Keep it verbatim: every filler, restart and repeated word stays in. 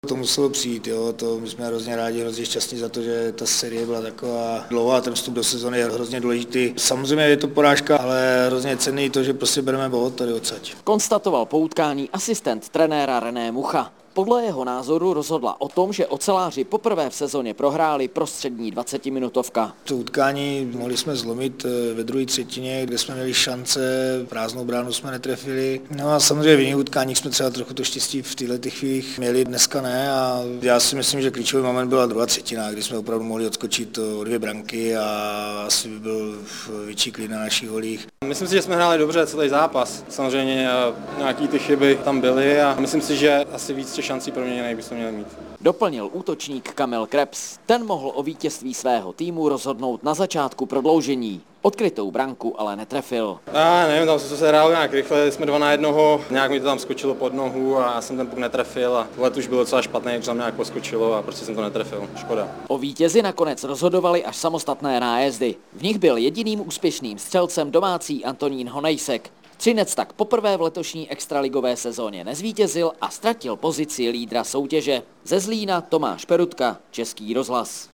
To muselo přijít, jo, to my jsme hrozně rádi, hrozně šťastní za to, že ta série byla taková dlouhá, ten vstup do sezony je hrozně důležitý. Samozřejmě je to porážka, ale hrozně cenný to, že prostě bereme bod tady odsaď. Konstatoval po utkání asistent trenéra René Mucha. Podle jeho názoru rozhodla o tom, že oceláři poprvé v sezóně prohráli prostřední dvacetiminutovka. To utkání mohli jsme zlomit ve druhé třetině, kde jsme měli šance, prázdnou bránu jsme netrefili. No a samozřejmě v jiných utkáních jsme třeba trochu to štěstí v této chvílích měli, dneska ne. A já si myslím, že klíčový moment byla druhá třetina, kdy jsme opravdu mohli odskočit o dvě branky a asi by byl větší klid na našich holích. Myslím si, že jsme hráli dobře celý zápas. Samozřejmě nějaký ty chyby tam byly a myslím si, že asi víc těch šancí proměněných bychom měli mít. Doplnil útočník Kamil Krebs. Ten mohl o vítězství svého týmu rozhodnout na začátku prodloužení. Odkrytou branku ale netrefil. Já nevím, tam se hrálo nějak rychle, jsme dva na jednoho, nějak mi to tam skočilo pod nohu a já jsem ten puk netrefil a let už bylo docela špatný, jak tam nějak poskočilo a prostě jsem to netrefil. Škoda. O vítězi nakonec rozhodovali až samostatné nájezdy. V nich byl jediným úspěšným střelcem domácí Antonín Honejsek. Třinec tak poprvé v letošní extraligové sezóně nezvítězil a ztratil pozici lídra soutěže. Ze Zlína Tomáš Perutka, Český rozhlas.